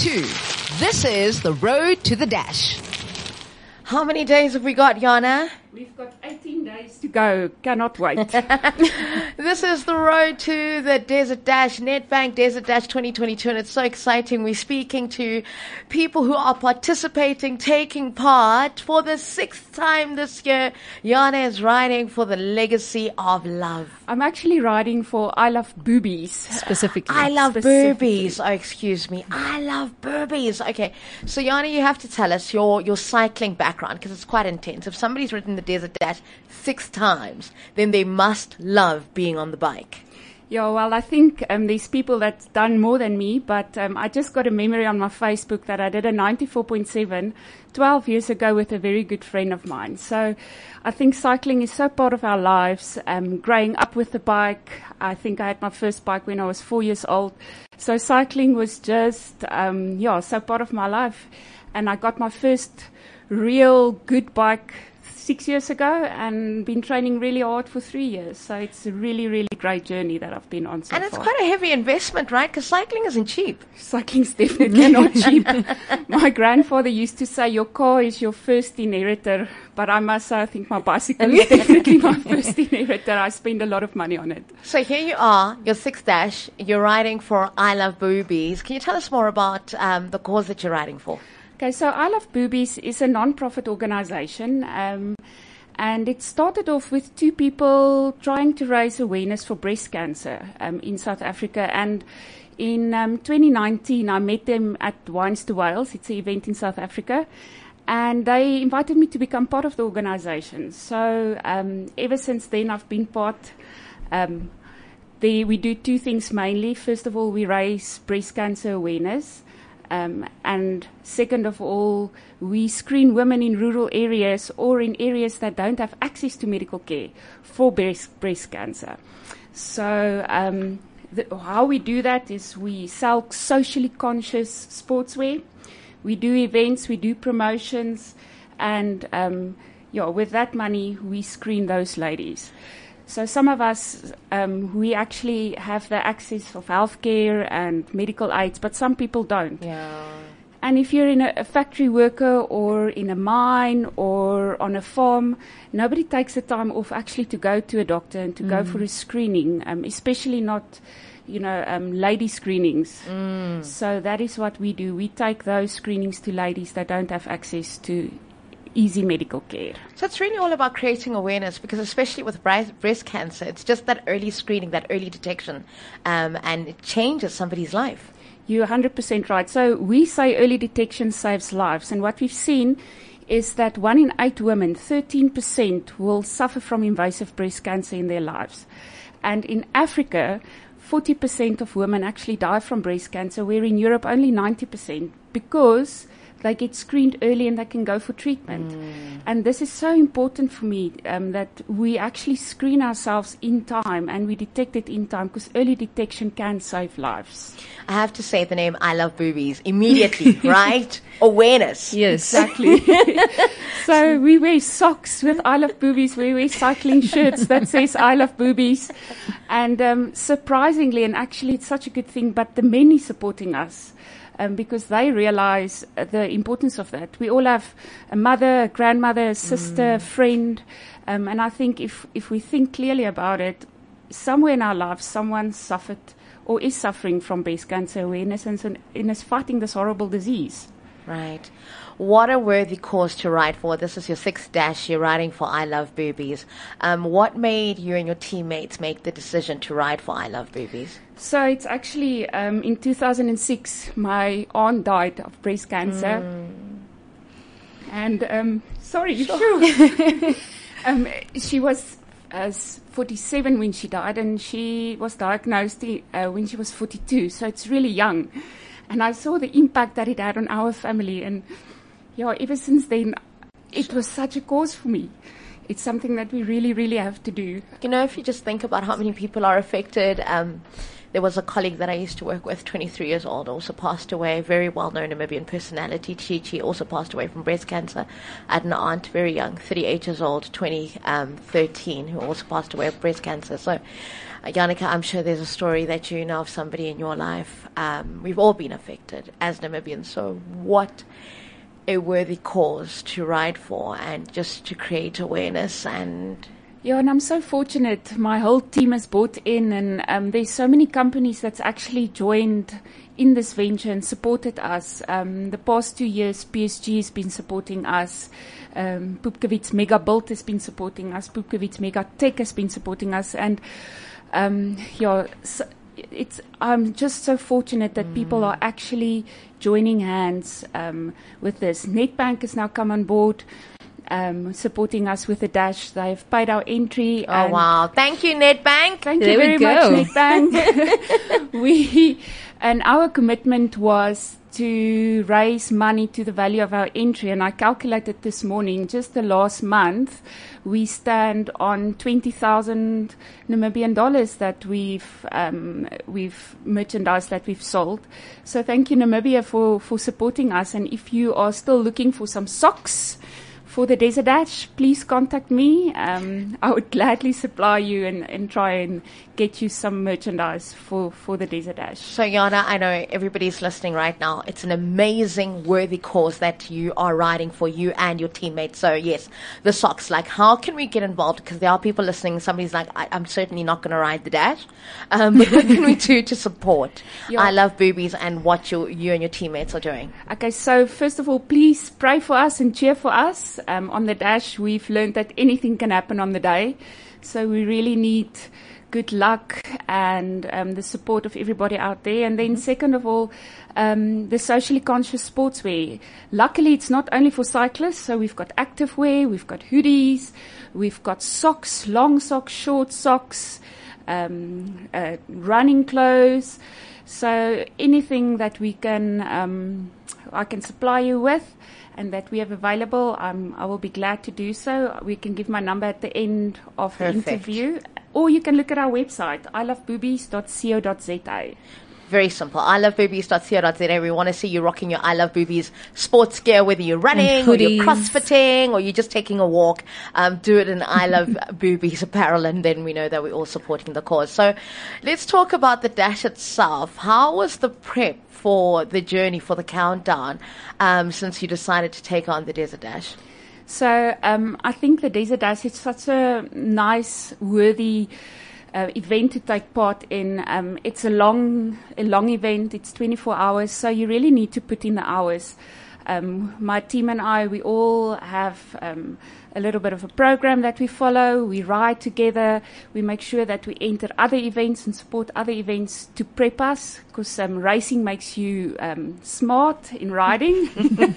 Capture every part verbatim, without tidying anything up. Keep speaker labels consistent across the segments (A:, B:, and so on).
A: two. This is The Road to the Dash.
B: How many days have we got, Yana?
C: We've got eighteen days to go. Cannot wait.
B: This is the road to the Desert Dash, Nedbank Desert Dash twenty twenty-two, and it's so exciting. We're speaking to people who are participating, taking part for the sixth time this year. Yana is riding for the Legacy of Love.
C: I'm actually riding for I Love Boobies.
A: Specifically.
B: I love
C: Specifically.
B: boobies. Oh, excuse me. I love boobies. Okay. So, Yana, you have to tell us your, your cycling background because it's quite intense. If somebody's ridden the Desert Dash six times, then they must love being on the bike.
C: Yeah, well, I think um, there's people that's done more than me, but um, I just got a memory on my Facebook that I did a ninety-four point seven twelve years ago with a very good friend of mine. So I think cycling is so part of our lives. Um, growing up with the bike, I think I had my first bike when I was four years old. So cycling was just, um, yeah, so part of my life. And I got my first real good bike six years ago and been training really hard for three years. So it's a really, really great journey that I've been on so far.
B: And it's quite a heavy investment, right? Because cycling isn't cheap.
C: Cycling's definitely not cheap. My grandfather used to say, your car is your first inheritor. But I must say, I think my bicycle is definitely my first inheritor. I spend a lot of money on it.
B: So here you are, your sixth dash. You're riding for I Love Boobies. Can you tell us more about um, the cause that you're riding for?
C: Okay, so I Love Boobies is a non-profit organization, um, and it started off with two people trying to raise awareness for breast cancer um, in South Africa. And in um, twenty nineteen, I met them at Wines to Wales. It's an event in South Africa. And they invited me to become part of the organization. So um, ever since then, I've been part. Um, the, we do two things mainly. First of all, we raise breast cancer awareness. Um, and second of all, we screen women in rural areas or in areas that don't have access to medical care for breast, breast cancer. So um, the, how we do that is we sell socially conscious sportswear. We do events, we do promotions, and um, yeah, with that money, we screen those ladies. So some of us, um, we actually have the access of healthcare and medical aids, but some people don't.
B: Yeah.
C: And if you're in a, a factory worker or in a mine or on a farm, nobody takes the time off actually to go to a doctor and to mm. go for a screening, um, especially not, you know, um, lady screenings.
B: Mm.
C: So that is what we do. We take those screenings to ladies that don't have access to easy medical care.
B: So it's really all about creating awareness because especially with breast cancer, it's just that early screening, that early detection, um, and it changes somebody's life.
C: You're one hundred percent right. So we say early detection saves lives. And what we've seen is that one in eight women, thirteen percent, will suffer from invasive breast cancer in their lives. And in Africa, forty percent of women actually die from breast cancer, where in Europe only ninety percent, because they get screened early and they can go for treatment. Mm. And this is so important for me, um, that we actually screen ourselves in time and we detect it in time, because early detection can save lives.
B: I have to say the name I Love Boobies immediately, right? Awareness.
A: Yes.
C: Exactly. So we wear socks with I Love Boobies. We wear cycling shirts that says I Love Boobies. And um, surprisingly, and actually it's such a good thing, but the men is supporting us. Um, because they realize uh, the importance of that. We all have a mother, a grandmother, a sister, a friend. Um, and I think if, if we think clearly about it, somewhere in our lives, someone suffered or is suffering from breast cancer awareness and, so, and is fighting this horrible disease.
B: Right. What a worthy cause to ride for. This is your sixth dash. You're riding for I Love Boobies. Um, what made you and your teammates make the decision to ride for I Love Boobies?
C: So it's actually um, in two thousand six, my aunt died of breast cancer. Mm. And, um, sorry, sure. um, she was uh, forty-seven when she died, and she was diagnosed uh, when she was forty-two. So it's really young. And I saw the impact that it had on our family. And, yeah, ever since then, it was such a cause for me. It's something that we really, really have to do.
B: You know, if you just think about how many people are affected, um, there was a colleague that I used to work with, twenty-three years old, also passed away, very well-known Namibian personality. Chi-Chi also passed away from breast cancer. I had an aunt, very young, thirty-eight years old, twenty thirteen, who also passed away of breast cancer. So, uh, Jannica, I'm sure there's a story that you know of somebody in your life. Um, we've all been affected as Namibians. So what a worthy cause to ride for and just to create awareness. And
C: yeah, and I'm so fortunate. My whole team has bought in, and um, there's so many companies that's actually joined in this venture and supported us. Um, the past two years, P S G has been supporting us. Um, Pupkewitz Mega Build has been supporting us. Pupkewitz Mega Tech has been supporting us. And um, yeah, so it's, I'm just so fortunate that mm. people are actually joining hands um, with this. Nedbank has now come on board. Um, supporting us with the dash. They've paid our entry.
B: Oh, wow. Thank you, Nedbank.
C: Thank
A: there
C: you very
A: go.
C: much, Nedbank. we, and our commitment was to raise money to the value of our entry. And I calculated this morning, just the last month, we stand on twenty thousand Namibian dollars that we've, um, we've merchandise that we've sold. So thank you, Namibia, for, for supporting us. And if you are still looking for some socks for the Desert Dash, please contact me. Um, I would gladly supply you and, and try and get you some merchandise for, for the Desert Dash.
B: So, Yana, I know everybody's listening right now. It's an amazing, worthy cause that you are riding for, you and your teammates. So, yes, the socks. Like, how can we get involved? Because there are people listening. Somebody's like, I, I'm certainly not going to ride the dash. Um, but what can we do to support
C: Yeah.
B: I Love Boobies and what you, you and your teammates are doing?
C: Okay, so first of all, please pray for us and cheer for us. Um, on the dash, we've learned that anything can happen on the day. So we really need good luck and um, the support of everybody out there. And then second of all, um, the socially conscious sportswear. Luckily, it's not only for cyclists. So we've got activewear, we've got hoodies, we've got socks, long socks, short socks, um, uh, running clothes. So anything that we can, um, I can supply you with and that we have available, um, I will be glad to do so. We can give my number at the end of
B: Perfect.
C: the interview. Or you can look at our website, i love boobies dot co dot za.
B: Very simple. I love boobies dot co dot za. We want to see you rocking your I Love Boobies sports gear, whether you're running or you're crossfitting or you're just taking a walk. Um, do it in I Love Boobies apparel, and then we know that we're all supporting the cause. So let's talk about the dash itself. How was the prep for the journey, for the countdown, um, since you decided to take on the Desert Dash?
C: So um, I think the Desert Dash is such a nice, worthy Uh, event to take part in. Um, it's a long, a long event. It's twenty-four hours, so you really need to put in the hours. Um, my team and I, we all have um, a little bit of a program that we follow. We ride together. We make sure that we enter other events and support other events to prep us, because um, racing makes you um, smart in riding.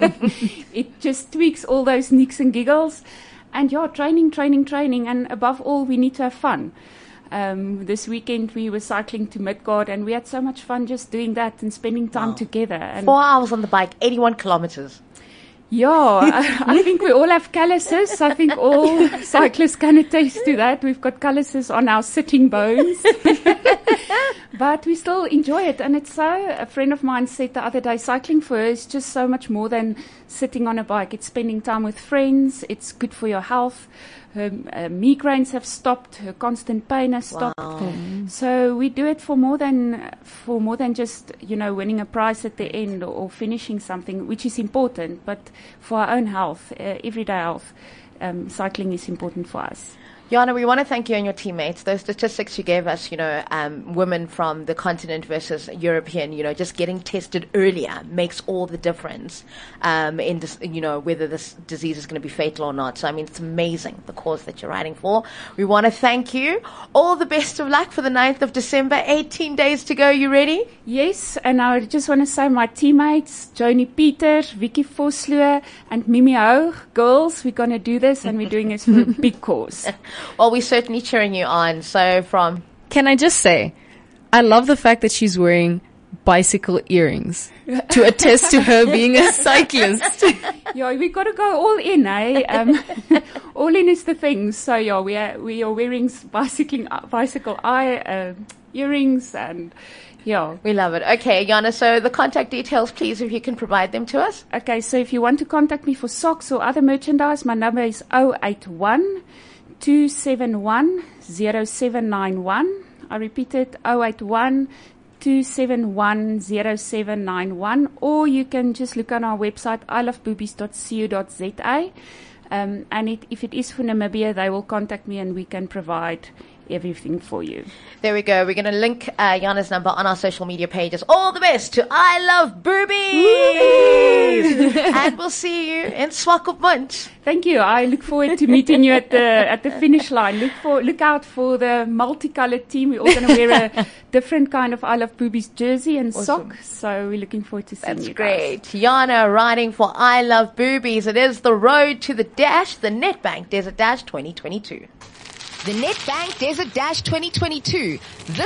C: It just tweaks all those nicks and giggles. And yeah, training, training, training. And above all, we need to have fun. Um, this weekend we were cycling to Midgard, and we had so much fun just doing that and spending time
B: Wow.
C: together. And
B: Four hours on the bike, eighty-one kilometers.
C: yeah, I, I think we all have calluses. I think all cyclists can attest to that. We've got calluses on our sitting bones. But we still enjoy it. And it's so, a friend of mine said the other day, cycling for her is just so much more than sitting on a bike. It's spending time with friends. It's good for your health. Her uh, migraines have stopped. Her constant pain has stopped.
B: Wow.
C: So we do it for more than for more than just, you know, winning a prize at the end or, or finishing something, which is important. But for our own health, uh, everyday health, um, cycling is important for us.
B: Yana, we want to thank you and your teammates. Those statistics you gave us, you know, um, women from the continent versus European, you know, just getting tested earlier makes all the difference um, in this, you know, whether this disease is going to be fatal or not. So, I mean, it's amazing, the cause that you're riding for. We want to thank you. All the best of luck for the ninth of December. eighteen days to go. You ready?
C: Yes, and I just want to say my teammates, Joni Pieter, Vicky Vosloo, and Mimi Hoog, girls, we're going to do this, and we're doing this for a big cause.
B: Well, we're certainly cheering you on. So from...
A: Can I just say, I love the fact that she's wearing bicycle earrings to attest to her being a cyclist.
C: Yeah, we got to go all in, eh? Um, all in is the thing. So yeah, we are we are wearing bicycling bicycle eye uh, earrings and yeah.
B: We love it. Okay, Yana, so the contact details, please, if you can provide them to us.
C: Okay, so if you want to contact me for socks or other merchandise, my number is zero eight one, two seven one, zero seven nine one. I repeat it, zero eight one, two seven one, zero seven nine one. Or you can just look on our website, i love boobies dot co dot za. Um, and it, if it is for Namibia, they will contact me and we can provide everything for you.
B: There we go. We're going to link uh, Jana's number on our social media pages. All the best to I Love Boobies! And we'll see you in Swakopmund.
C: Thank you. I look forward to meeting you at the at the finish line. Look for look out for the multicolored team. We're all going to wear a different kind of I Love Boobies jersey and
B: Awesome.
C: sock. So we're looking forward to seeing
B: That's
C: you
B: great.
C: guys.
B: Jana riding for I Love Boobies. It is the road to the dash, the Nedbank Desert Dash twenty twenty-two.
D: The Nedbank Desert Dash twenty twenty-two. This